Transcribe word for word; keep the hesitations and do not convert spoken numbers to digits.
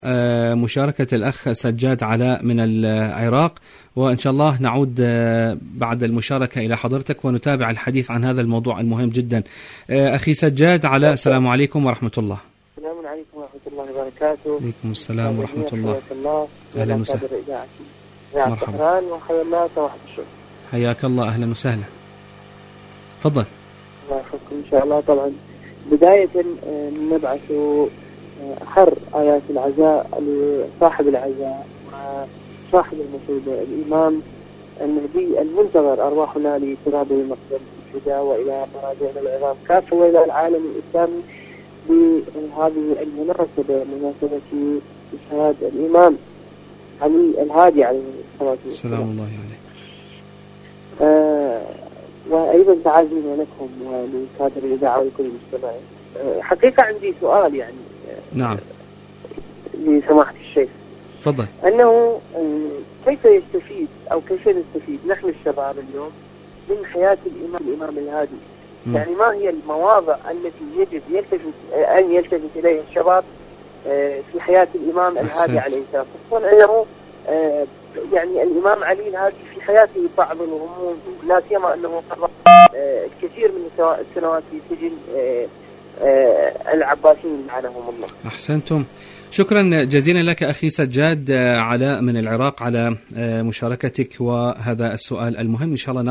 مشاركة الأخ سجاد علاء من العراق، وإن شاء الله نعود بعد المشاركة إلى حضرتك ونتابع الحديث عن هذا الموضوع المهم جدا. أخي سجاد علاء، السلام عليكم ورحمة الله. السلام عليكم ورحمة الله وبركاته. عليكم السلام ورحمة الله. أهلا وسهلا. مرحبا. وحيا الله صباح الشكر. حياك الله، أهلا وسهلا. تفضل. الله يحفظكم إن شاء الله. طبعا بداية نبعث حر آيات العزاء لصاحب العزاء وصاحب المسؤولية الإمام المهدي المنتظر، أرواحنا لترابه المقدم الفداء وإلى مراجعنا العظام كافة وإلى العالم الإسلامي بهذه المناسبة، مناسبة إشهاد الإمام علي الهادي عليه الصلاة والسلام. سلام الله عليه. آه وأيضا تعازينا لكم ولكادر الإذاعة ولكل المستمعين. آه حقيقة عندي سؤال يعني نعم لسماحة الشيخ. تفضل. أنه كيف يستفيد أو كيف نستفيد نحن الشباب اليوم من حياة الإمام الإمام الهادي؟ م. يعني ما هي المواضع التي يجب يلتفت أن يلتفت إليها الشباب في حياة الإمام الهادي عليه السلام، خصوصا أنه يعني الإمام علي الهادي في حياته بعض الغموض، لا سيما أنه قضى الكثير من السنوات في سجن العباسيين لعنهم الله. أحسنتم، شكرا جزيلا لك أخي سجاد علاء من العراق على مشاركتك وهذا السؤال المهم. إن شاء الله